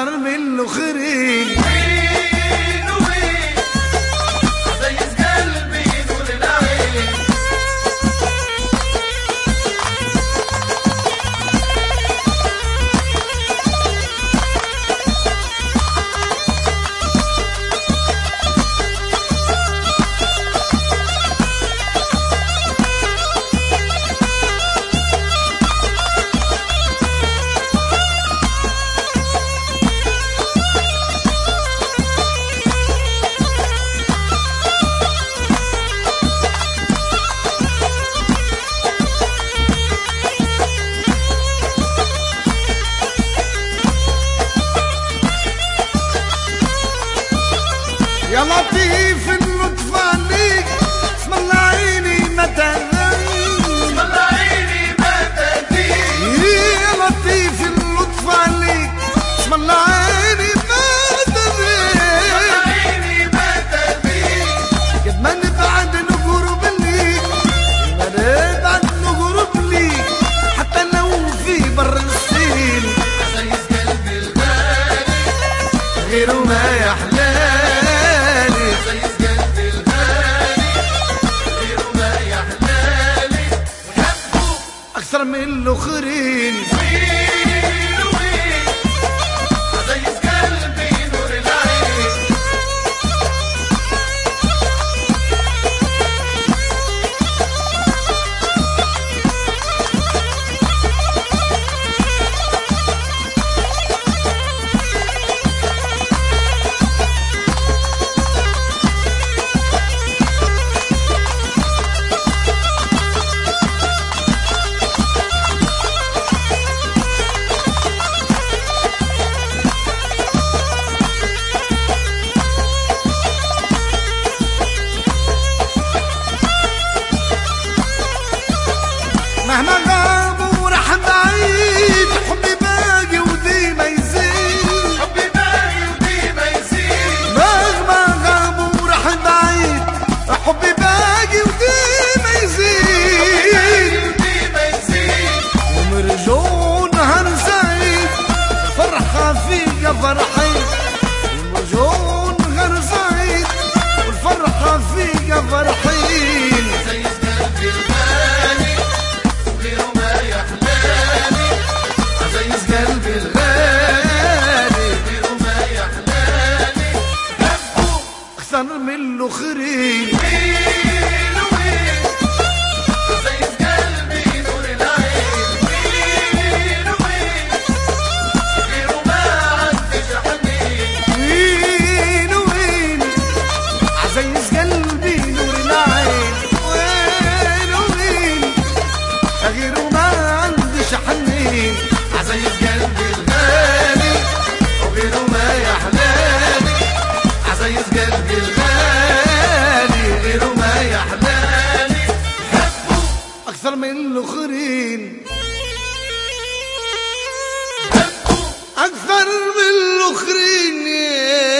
أكثر من الآخرين. وين وين عزيز قلبي نور العين. يا لطيف اللطف عليك اسم الله عيني ما تهديك. اسم الله عيني ما تهديك. يا لطيف اللطف عليك اسم الله عيني ما تهديك. عيني ما تهديك. قد ما نبعد نقرب ليك، ما نبعد نقرب ليك حتى لو في بر السين. عزيز قلبي الغالي غيره ما يحلى أكثر من الآخرين. وين وين عزيز قلبي نور العين. مهما غاب وراح بعيد حبي باقي وديما يزيد. حبي باقي وديما يزيد. مهما غاب وراح بعيد حبي باقي وديما يزيد. وديما يزيد. ومرجو نهار سعيد الفرحة فيك فرحين. ومرجو نهار سعيد والفرحة فيك فرحين. عزيز قلبي الغالي وغيره ما يحلالي. عزيز قلبي الغالي وغيره ما يحلالي. حبه أكثر من الآخرين. وين وين عزيز قلبي نور العين. وين وين غيره ما عندش حنين. وين وين عزيز قلبي نور العين. وين وين غيره ما عندش حنين. عزيز قلبي الغالي وغيره ما يحلالي. عزيز قلبي الغالي غيره ما يحلالي. حبه أكثر من الآخرين. حبه أكثر من الآخرين.